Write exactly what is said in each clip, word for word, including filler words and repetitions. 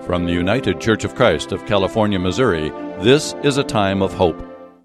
From the United Church of Christ of California, Missouri, this is a time of hope.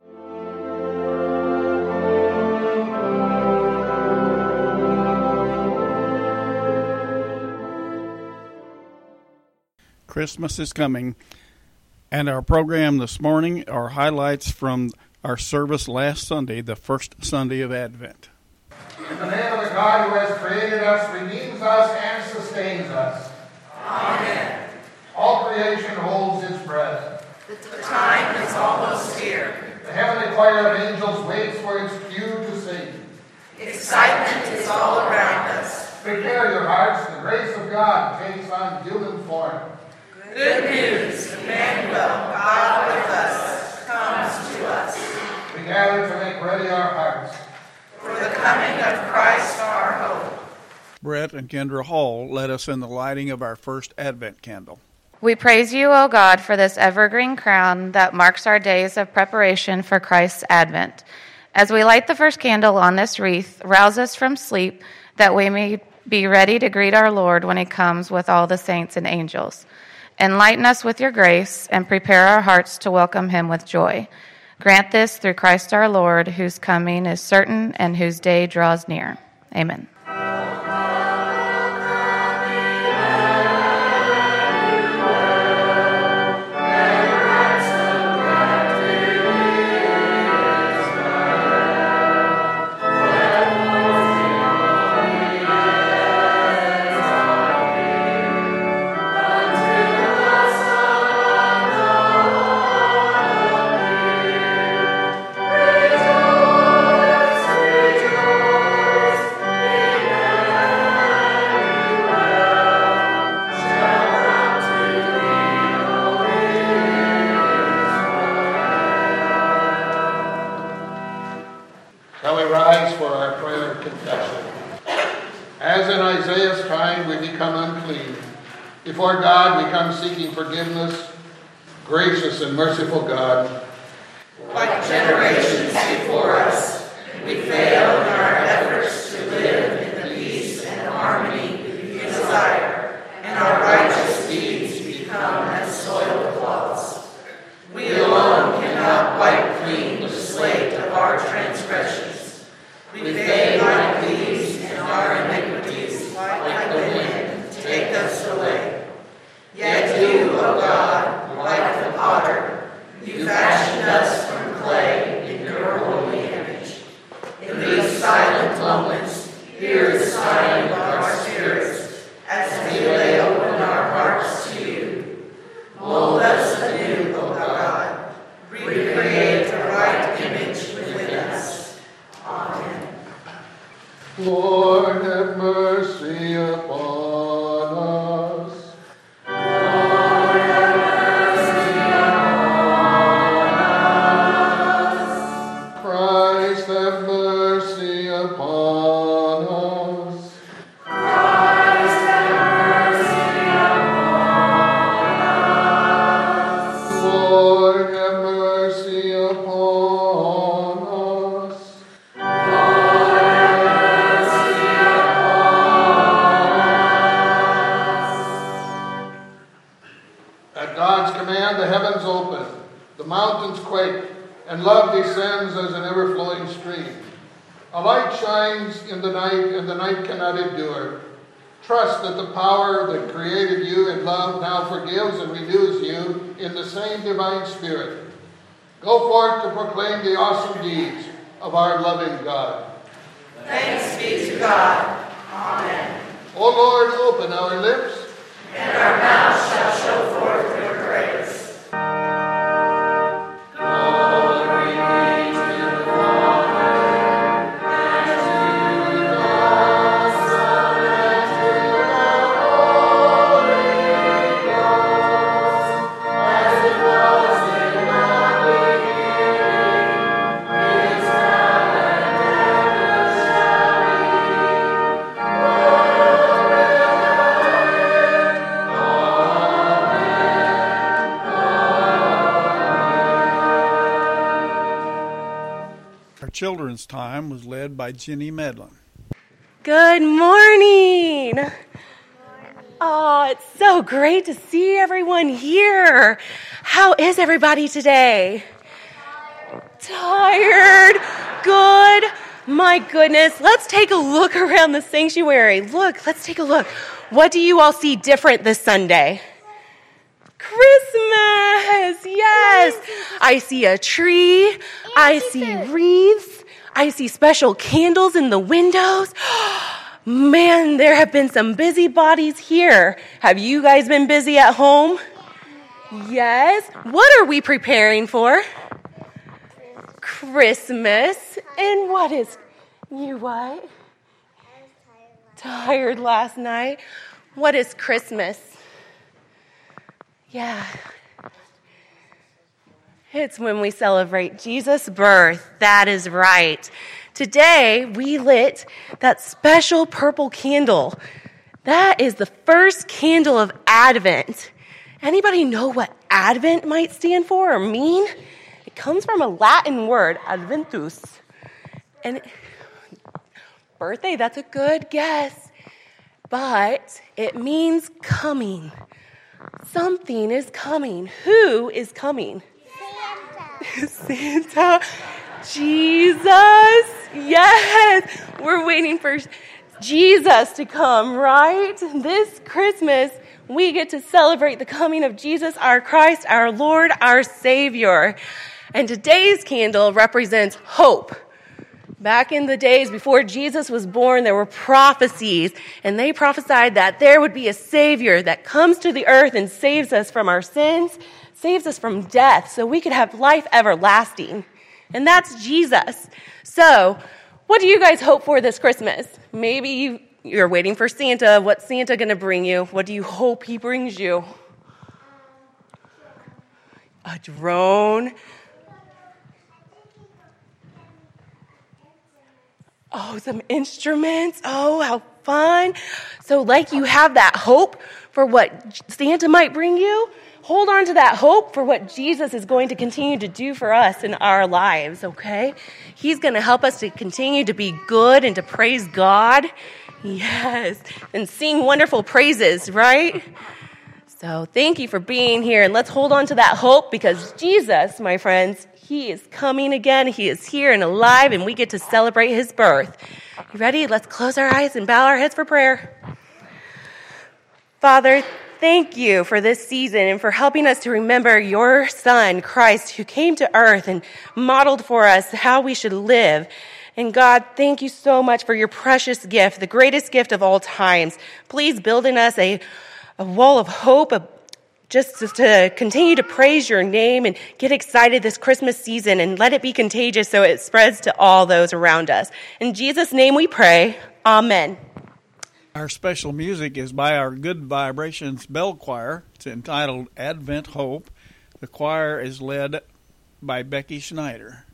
Christmas is coming, and our program this morning are highlights from our service last Sunday, the first Sunday of Advent. In the name of the God who has created us, redeems us, and sustains us. Amen. All creation holds its breath. The time is almost here. The heavenly choir of angels waits for its cue to sing. Excitement is all around us. Prepare your hearts, the grace of God takes on human form. Good news, Emmanuel, God with us, comes to us. We gather to make ready our hearts for the coming of Christ our hope. Brett and Kendra Hall led us in the lighting of our first Advent candle. We praise you, O God, for this evergreen crown that marks our days of preparation for Christ's advent. As we light the first candle on this wreath, rouse us from sleep that we may be ready to greet our Lord when he comes with all the saints and angels. Enlighten us with your grace and prepare our hearts to welcome him with joy. Grant this through Christ our Lord, whose coming is certain and whose day draws near. Amen. Shall we rise for our prayer of confession? As in Isaiah's time we become unclean, before God we come seeking forgiveness. Gracious and merciful God, like generations before us, we fail in our efforts to live in the peace and harmony you desire, and our righteous deeds become as soiled cloths. We alone cannot wipe clean the slate of our transgressions. We fade like leaves, and our iniquities, like the wind, take us away. Yet you, O God, like the potter, you fashioned us from clay in your holy image. In these silent moments, hear the sighing of our spirits as we lay open our hearts to you. Mold us anew, O God. Recreate the right image within us. Amen. Lord, have mercy upon us. Lord, have mercy upon us. Christ, have mercy upon us. Christ, have mercy upon us. Lord, have mercy upon us. At God's command, the heavens open, the mountains quake, and love descends as an ever-flowing stream. A light shines in the night, and the night cannot endure. Trust that the power that created you in love now forgives and renews you in the same divine Spirit. Go forth to proclaim the awesome deeds of our loving God. Thanks be to God. Amen. O Lord, open our lips, And our mouths shall show forth your praise. Glory be to the Father, and to the Son, and to the Holy Ghost, as it was in the beginning, is now, and ever shall be, world without end. Our children's time was led by Jenny Medlin. Good morning. Oh, it's so great to see everyone here. How is everybody today? Tired. Good. My goodness. Let's take a look around the sanctuary. Look, let's take a look. What do you all see different this Sunday? Christmas. Yes. I see a tree. I see wreaths. I see special candles in the windows. Man, there have been some busybodies here. Have you guys been busy at home? Yes. What are we preparing for? Christmas. And what is, you what? Tired last night. What is Christmas? Yeah. It's when we celebrate Jesus' birth. That is right. Today, we lit that special purple candle. That is the first candle of Advent. Anybody know what Advent might stand for or mean? It comes from a Latin word, adventus. And it, birthday, that's a good guess. But it means coming. Something is coming. Who is coming? Santa. Santa. Jesus. Yes. We're waiting for Jesus to come, right? This Christmas, we get to celebrate the coming of Jesus, our Christ, our Lord, our Savior. And today's candle represents hope. Back in the days before Jesus was born, there were prophecies, and they prophesied that there would be a Savior that comes to the earth and saves us from our sins, saves us from death, so we could have life everlasting. And that's Jesus. So, what do you guys hope for this Christmas? Maybe you, you're waiting for Santa. What's Santa going to bring you? What do you hope he brings you? A drone. Oh, some instruments. Oh, how fun. So like you have that hope for what Santa might bring you, hold on to that hope for what Jesus is going to continue to do for us in our lives, okay? He's going to help us to continue to be good and to praise God. Yes, and sing wonderful praises, right? So thank you for being here, and let's hold on to that hope because Jesus, my friends, he is coming again. He is here and alive, and we get to celebrate his birth. You ready? Let's close our eyes and bow our heads for prayer. Father, thank you for this season and for helping us to remember your Son, Christ, who came to earth and modeled for us how we should live. And God, thank you so much for your precious gift, the greatest gift of all times. Please build in us a, a wall of hope, a just to continue to praise your name and get excited this Christmas season and let it be contagious so it spreads to all those around us. In Jesus' name we pray. Amen. Our special music is by our Good Vibrations Bell Choir. It's entitled Advent Hope. The choir is led by Becky Schneider.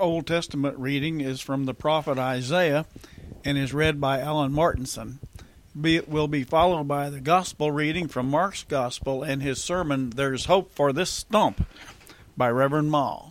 Old Testament reading is from the prophet Isaiah and is read by Alan Martinson. It will be followed by the gospel reading from Mark's Gospel and his sermon, There's Hope for This Stump, by Reverend Mall.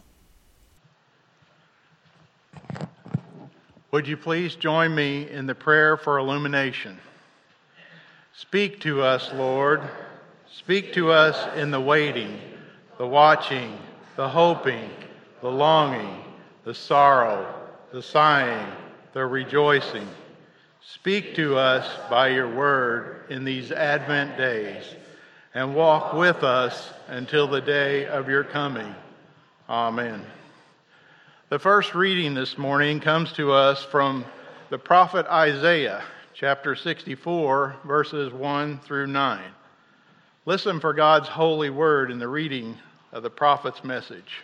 Would you please join me in the prayer for illumination? Speak to us, Lord. Speak to us in the waiting, the watching, the hoping, the longing, the sorrow, the sighing, the rejoicing. Speak to us by your word in these Advent days, and walk with us until the day of your coming. Amen. The first reading this morning comes to us from the prophet Isaiah, chapter sixty-four, verses one through nine. Listen for God's holy word in the reading of the prophet's message.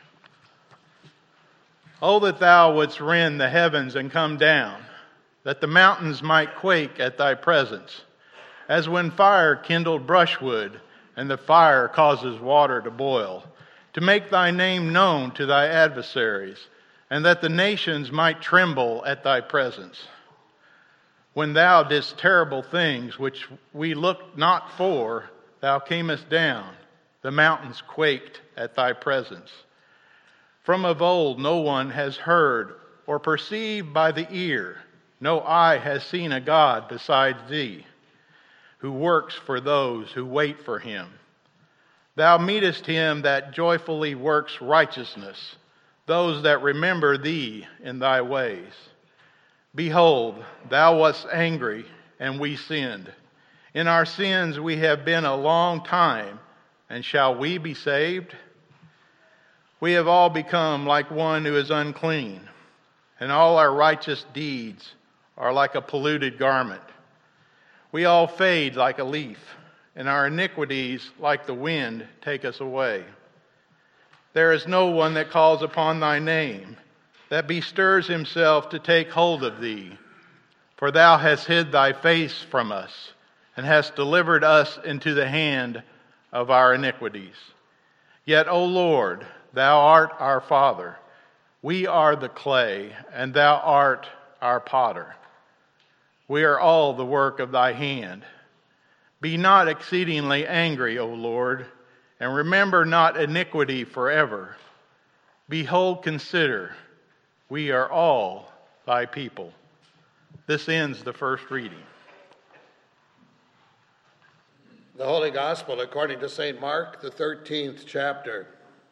Oh, that thou wouldst rend the heavens and come down, that the mountains might quake at thy presence, as when fire kindled brushwood, and the fire causes water to boil, to make thy name known to thy adversaries, and that the nations might tremble at thy presence. When thou didst terrible things which we looked not for, thou camest down, the mountains quaked at thy presence. From of old no one has heard or perceived by the ear, no eye has seen a God besides thee, who works for those who wait for him. Thou meetest him that joyfully works righteousness, those that remember thee in thy ways. Behold, thou wast angry, and we sinned. In our sins we have been a long time, and shall we be saved? We have all become like one who is unclean, and all our righteous deeds are like a polluted garment. We all fade like a leaf, and our iniquities, like the wind, take us away. There is no one that calls upon thy name, that bestirs himself to take hold of thee. For thou hast hid thy face from us, and hast delivered us into the hand of our iniquities. Yet, O Lord, thou art our Father. We are the clay, and thou art our potter. We are all the work of thy hand. Be not exceedingly angry, O Lord, and remember not iniquity forever. Behold, consider, we are all thy people. This ends the first reading. The Holy Gospel according to Saint Mark, the thirteenth chapter.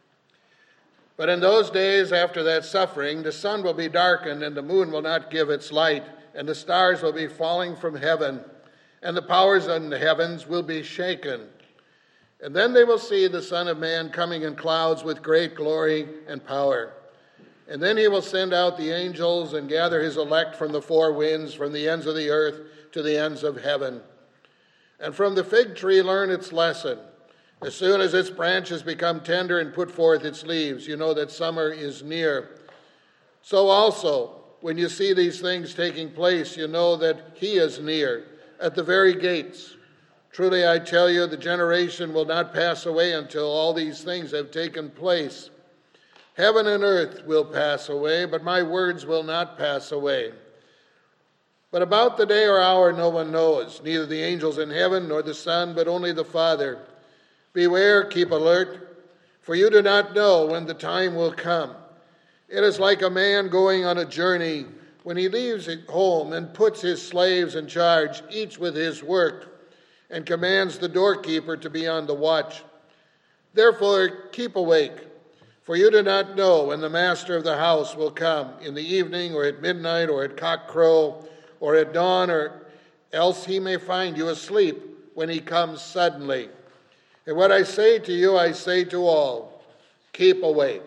But in those days after that suffering, the sun will be darkened, and the moon will not give its light, and the stars will be falling from heaven, and the powers in the heavens will be shaken. And then they will see the Son of Man coming in clouds with great glory and power. And then he will send out the angels and gather his elect from the four winds, from the ends of the earth to the ends of heaven. And from the fig tree learn its lesson. As soon as its branches become tender and put forth its leaves, you know that summer is near. So also, when you see these things taking place, you know that he is near, at the very gates. Truly I tell you, the generation will not pass away until all these things have taken place. Heaven and earth will pass away, but my words will not pass away. But about the day or hour no one knows, neither the angels in heaven nor the Son, but only the Father. Beware, keep alert, for you do not know when the time will come. It is like a man going on a journey when he leaves home and puts his slaves in charge, each with his work, and commands the doorkeeper to be on the watch. Therefore, keep awake, for you do not know when the master of the house will come, in the evening or at midnight or at cockcrow or at dawn, or else he may find you asleep when he comes suddenly. And what I say to you, I say to all, keep awake.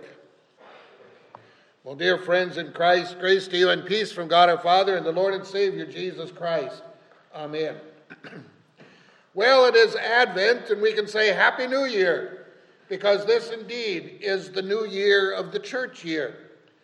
Well, dear friends in Christ, grace to you and peace from God our Father and the Lord and Savior Jesus Christ. Amen. Well, it is Advent, and we can say Happy New Year, because this indeed is the new year of the church year.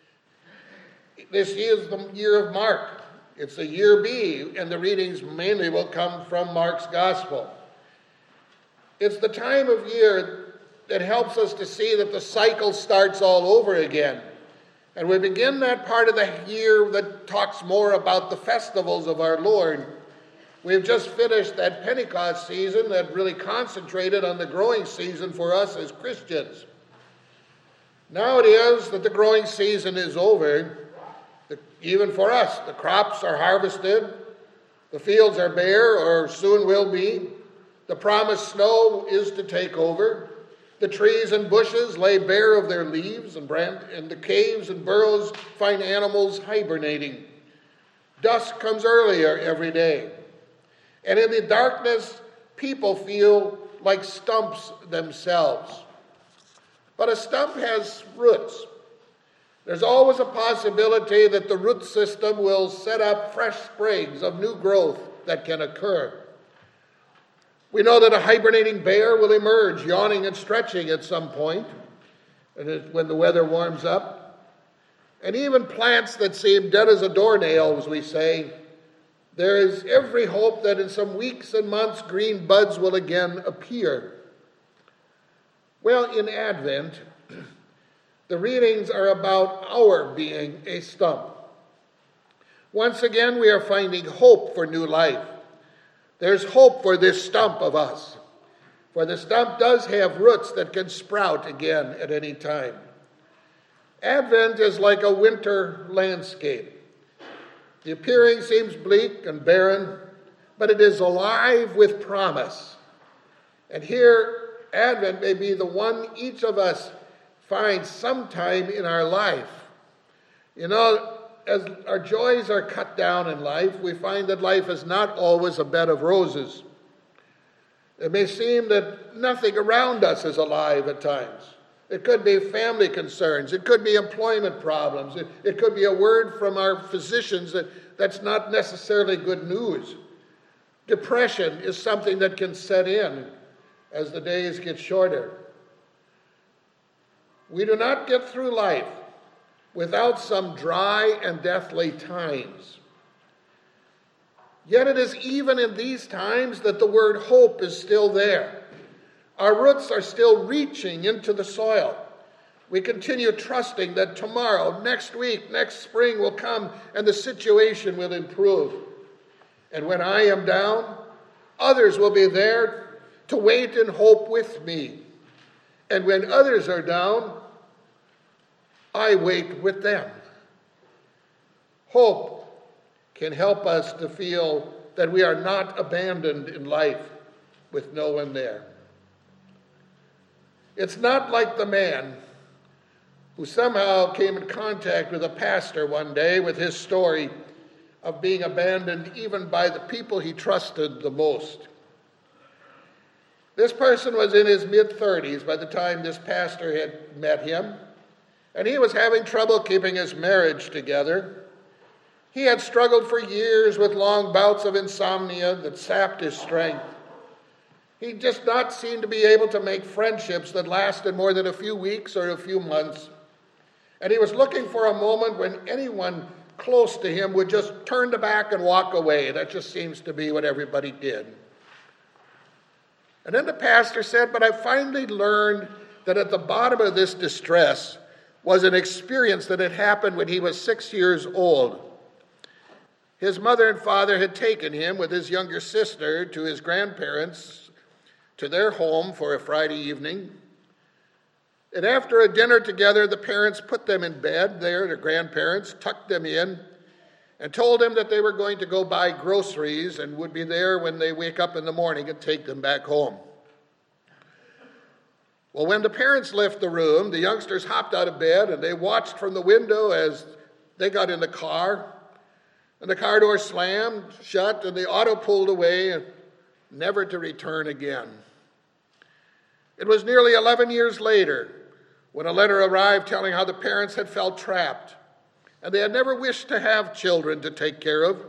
This is the year of Mark. It's the year B, and the readings mainly will come from Mark's Gospel. It's the time of year that helps us to see that the cycle starts all over again. And we begin that part of the year that talks more about the festivals of our Lord. We've just finished that Pentecost season that really concentrated on the growing season for us as Christians. Now it is that the growing season is over. The, even for us, the crops are harvested, the fields are bare or soon will be, the promised snow is to take over, the trees and bushes lay bare of their leaves, and, brand, and the caves and burrows find animals hibernating. Dusk comes earlier every day. And in the darkness, people feel like stumps themselves. But a stump has roots. There's always a possibility that the root system will set up fresh sprigs of new growth that can occur. We know that a hibernating bear will emerge, yawning and stretching at some point when the weather warms up. And even plants that seem dead as a doornail, as we say, there is every hope that in some weeks and months green buds will again appear. Well, in Advent, the readings are about our being a stump. Once again, we are finding hope for new life. There's hope for this stump of us, for the stump does have roots that can sprout again at any time. Advent is like a winter landscape. The appearing seems bleak and barren, but it is alive with promise. And here, Advent may be the one each of us finds sometime in our life. You know, as our joys are cut down in life, we find that life is not always a bed of roses. It may seem that nothing around us is alive at times. It could be family concerns. It could be employment problems. It, it could be a word from our physicians that, that's not necessarily good news. Depression is something that can set in as the days get shorter. We do not get through life without some dry and deathly times. Yet it is even in these times that the word hope is still there. Our roots are still reaching into the soil. We continue trusting that tomorrow, next week, next spring will come and the situation will improve. And when I am down, others will be there to wait in hope with me. And when others are down, I wait with them. Hope can help us to feel that we are not abandoned in life with no one there. It's not like the man who somehow came in contact with a pastor one day with his story of being abandoned even by the people he trusted the most. This person was in his mid-thirties by the time this pastor had met him, and he was having trouble keeping his marriage together. He had struggled for years with long bouts of insomnia that sapped his strength. He just not seemed to be able to make friendships that lasted more than a few weeks or a few months. And he was looking for a moment when anyone close to him would just turn back and walk away. That just seems to be what everybody did. And then the pastor said, but I finally learned that at the bottom of this distress was an experience that had happened when he was six years old. His mother and father had taken him with his younger sister to his grandparents, to their home for a Friday evening. And after a dinner together, the parents put them in bed there, their grandparents, tucked them in, and told them that they were going to go buy groceries and would be there when they wake up in the morning and take them back home. Well, when the parents left the room, the youngsters hopped out of bed and they watched from the window as they got in the car. And the car door slammed shut and the auto pulled away, never to return again. It was nearly eleven years later when a letter arrived telling how the parents had felt trapped and they had never wished to have children to take care of.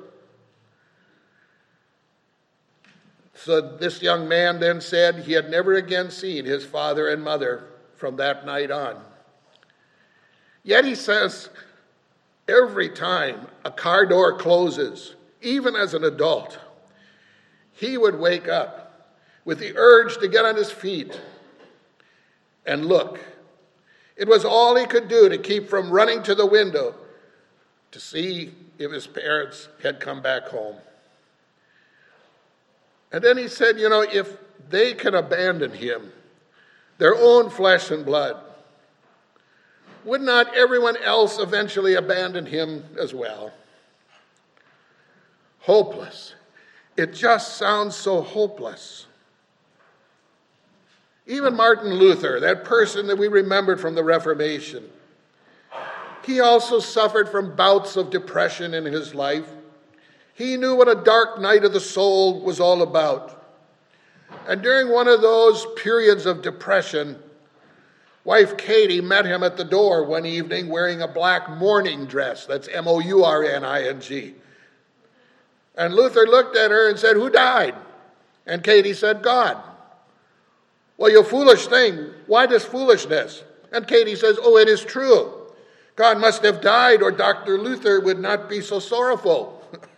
So this young man then said he had never again seen his father and mother from that night on. Yet he says, every time a car door closes, even as an adult, he would wake up with the urge to get on his feet and look. It was all he could do to keep from running to the window to see if his parents had come back home. And then he said, you know, if they can abandon him, their own flesh and blood, would not everyone else eventually abandon him as well? Hopeless. It just sounds so hopeless. Even Martin Luther, that person that we remembered from the Reformation, he also suffered from bouts of depression in his life. He knew what a dark night of the soul was all about. And during one of those periods of depression, wife Katie met him at the door one evening wearing a black mourning dress. That's M O U R N I N G. And Luther looked at her and said, "Who died?" And Katie said, "God." "Well, you foolish thing. Why this foolishness?" And Katie says, "Oh, it is true. God must have died or Doctor Luther would not be so sorrowful."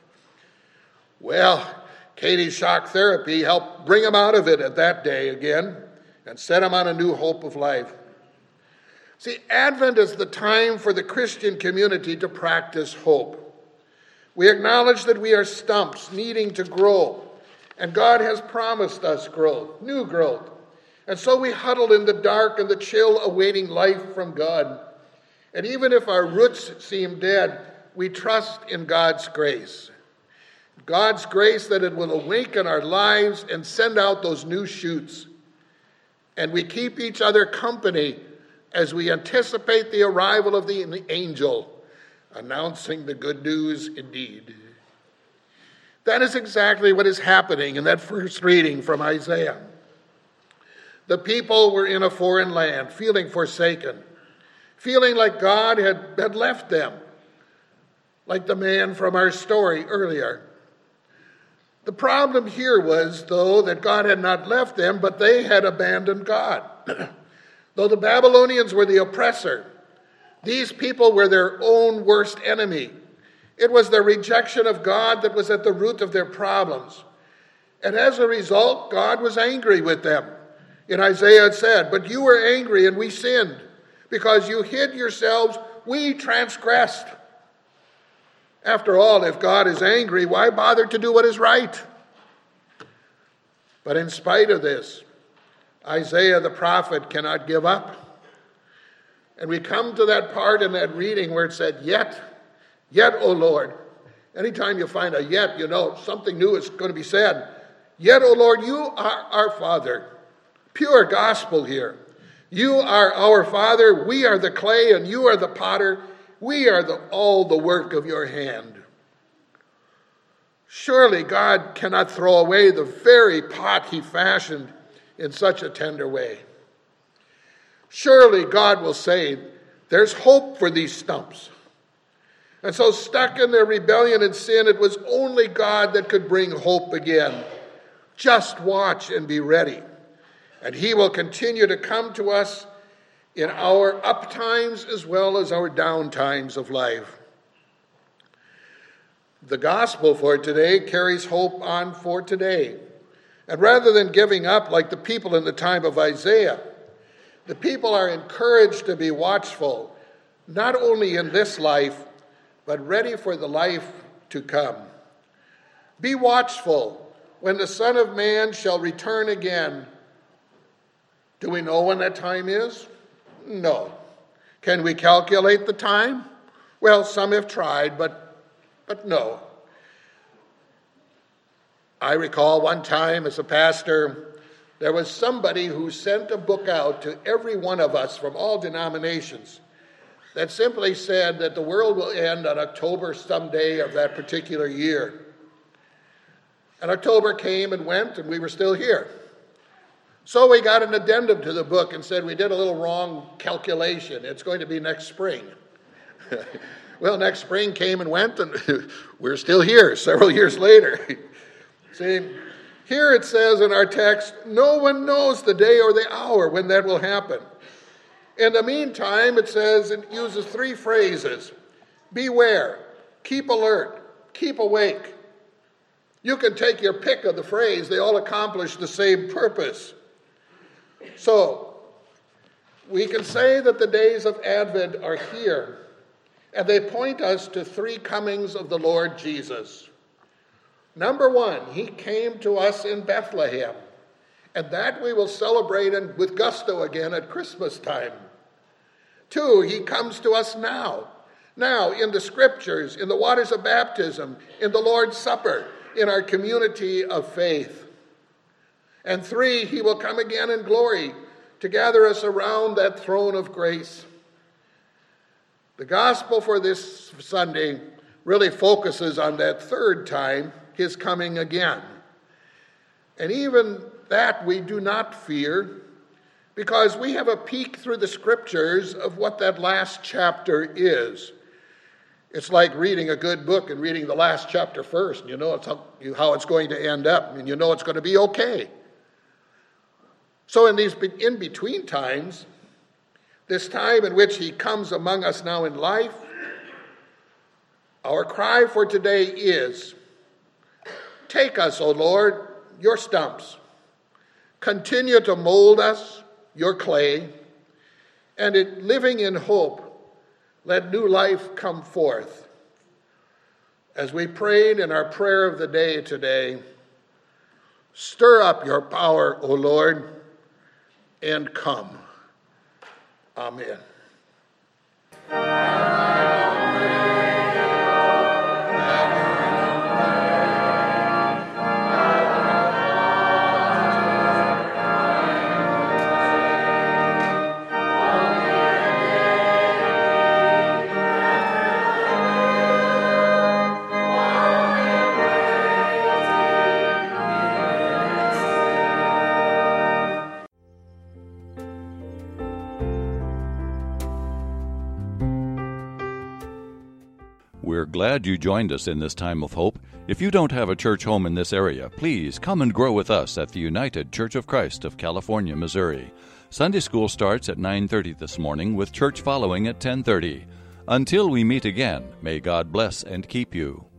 Well, Katie's shock therapy helped bring him out of it at that day again and set him on a new hope of life. See, Advent is the time for the Christian community to practice hope. We acknowledge that we are stumps needing to grow, and God has promised us growth, new growth. And so we huddle in the dark and the chill awaiting life from God. And even if our roots seem dead, we trust in God's grace. God's grace that it will awaken our lives and send out those new shoots. And we keep each other company as we anticipate the arrival of the angel, announcing the good news indeed. That is exactly what is happening in that first reading from Isaiah. The people were in a foreign land, feeling forsaken, feeling like God had, had left them, like the man from our story earlier. The problem here was, though, that God had not left them, but they had abandoned God. Though the Babylonians were the oppressor, these people were their own worst enemy. It was their rejection of God that was at the root of their problems. And as a result, God was angry with them. In Isaiah it said, "But you were angry and we sinned. Because you hid yourselves, we transgressed." After all, if God is angry, why bother to do what is right? But in spite of this, Isaiah the prophet cannot give up. And we come to that part in that reading where it said, "Yet, yet, O Lord." Anytime you find a yet, you know something new is going to be said. "Yet, O Lord, you are our Father." Pure gospel here. You are our Father, we are the clay, and you are the potter. We are the, all the work of your hand. Surely God cannot throw away the very pot he fashioned in such a tender way. Surely God will say, there's hope for these stumps. And so stuck in their rebellion and sin, it was only God that could bring hope again. Just watch and be ready. And he will continue to come to us in our up times as well as our down times of life. The gospel for today carries hope on for today. And rather than giving up like the people in the time of Isaiah, the people are encouraged to be watchful, not only in this life, but ready for the life to come. Be watchful when the Son of Man shall return again. Do we know when that time is? No. Can we calculate the time? Well, some have tried, but, but no. I recall one time as a pastor, there was somebody who sent a book out to every one of us from all denominations that simply said that the world will end on October someday of that particular year. And October came and went, and we were still here. So we got an addendum to the book and said we did a little wrong calculation. It's going to be next spring. Well, next spring came and went, and we're still here several years later. See, here it says in our text, no one knows the day or the hour when that will happen. In the meantime, it says, it uses three phrases. Beware, keep alert, keep awake. You can take your pick of the phrase. They all accomplish the same purpose. So, We can say that the days of Advent are here, and they point us to three comings of the Lord Jesus. Number one, he came to us in Bethlehem, and that we will celebrate in, with gusto again at Christmas time. Two, he comes to us now, now in the scriptures, in the waters of baptism, in the Lord's Supper, in our community of faith. And three, he will come again in glory to gather us around that throne of grace. The gospel for this Sunday really focuses on that third time, his coming again. And even that we do not fear, because we have a peek through the scriptures of what that last chapter is. It's like reading a good book and reading the last chapter first, and you know it's how, how it's going to end up, and you know it's going to be okay. So in these in-between times, this time in which he comes among us now in life, our cry for today is, take us, O Lord, your stumps. Continue to mold us, your clay, and in living in hope, let new life come forth. As we prayed in our prayer of the day today, stir up your power, O Lord, and come. Amen. We're glad you joined us in this time of hope. If you don't have a church home in this area, please come and grow with us at the United Church of Christ of California, Missouri. Sunday school starts at nine thirty this morning with church following at ten thirty. Until we meet again, may God bless and keep you.